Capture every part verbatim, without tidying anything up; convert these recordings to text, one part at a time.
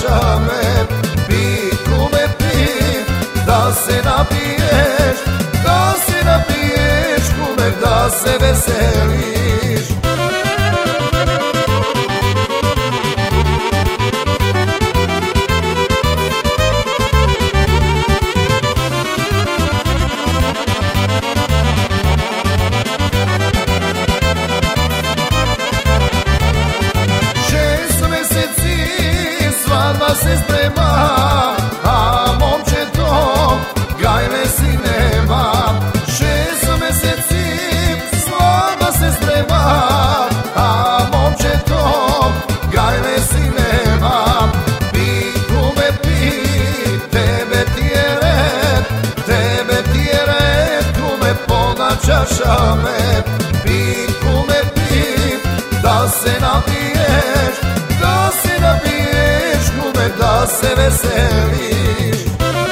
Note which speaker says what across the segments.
Speaker 1: čašame, pi kume pi, da se napiješ, da se napiješ kume, da se veseliš. Svadba se sprema, a momče to gajne si nema. Šest meseci svadba se sprema, a momče to gajne si nema. Pi kume pi, tebe ti je red, tebe ti je red kume, polna čaša me. Pi kume pi, da se napiješ, da se napiješ kume, da se veseliš.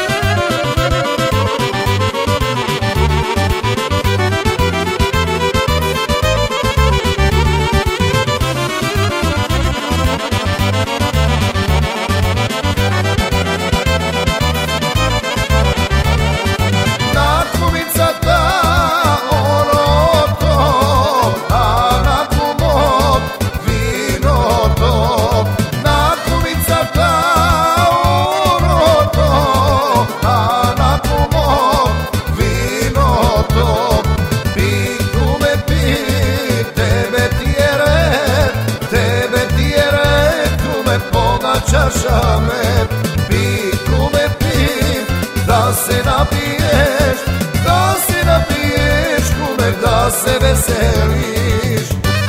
Speaker 1: Na kumica ta ono to, a na kumo vino to. Na kumica ta ono to, a na kumo vino to. Pi kume pi, tebe ti je red, tebe ti je red kume, polna čaša me. Pi kume pi, da se napiješ, da se napiješ kume, da se veseliš.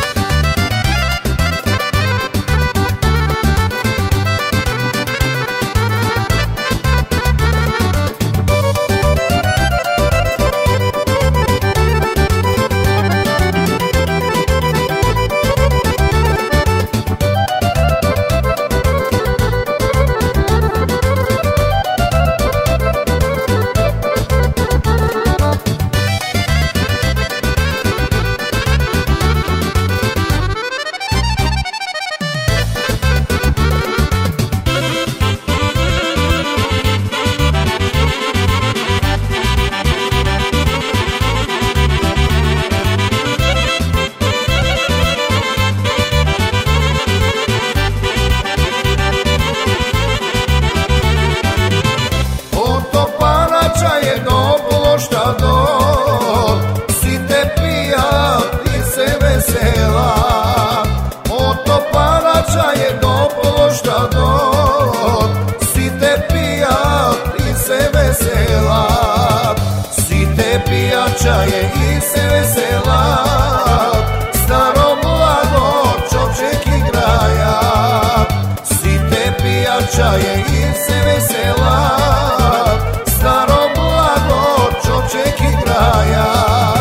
Speaker 1: Šta do, si te pija, ti se vesela. Od topalača je dopolo šta do, si te pija, ti se vesela. Si te pijača je i se vesela, staro mlado čovček igraja. Si te pijača je i se vesela, staro mlado čovček igraja.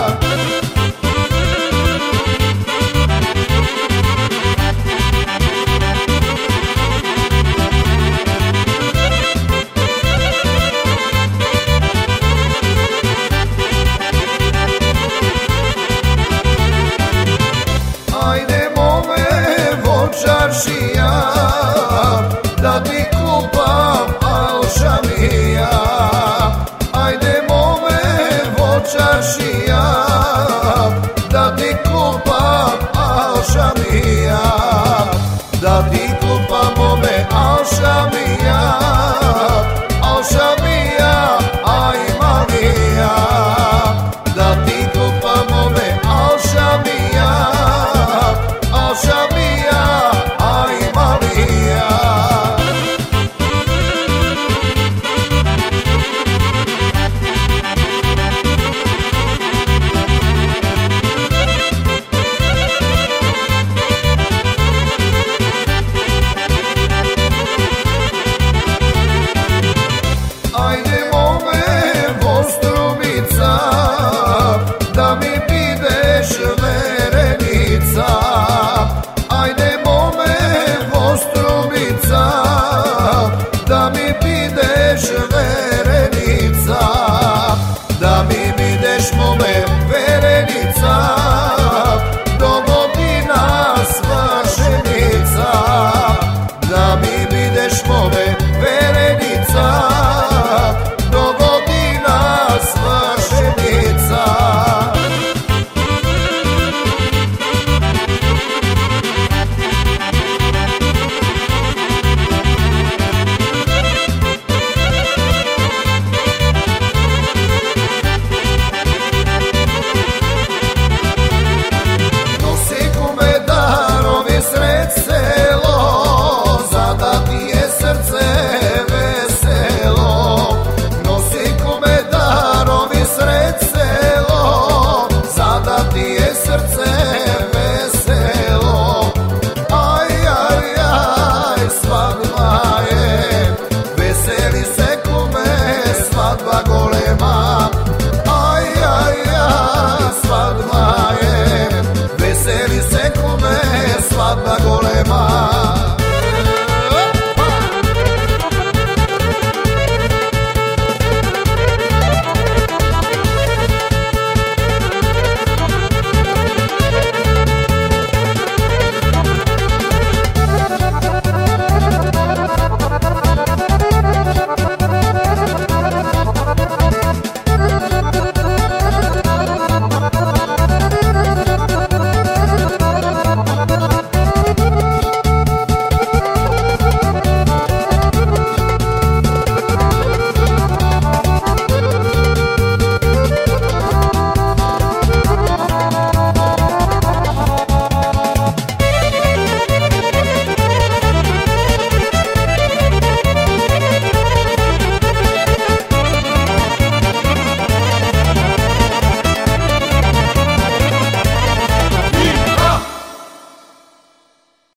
Speaker 1: Ajdemo me vočaršija, da ti kupam alšamija. Ajdemo me vočaršija, da ti kupam alšamija. Da ti kupamo me alšamija.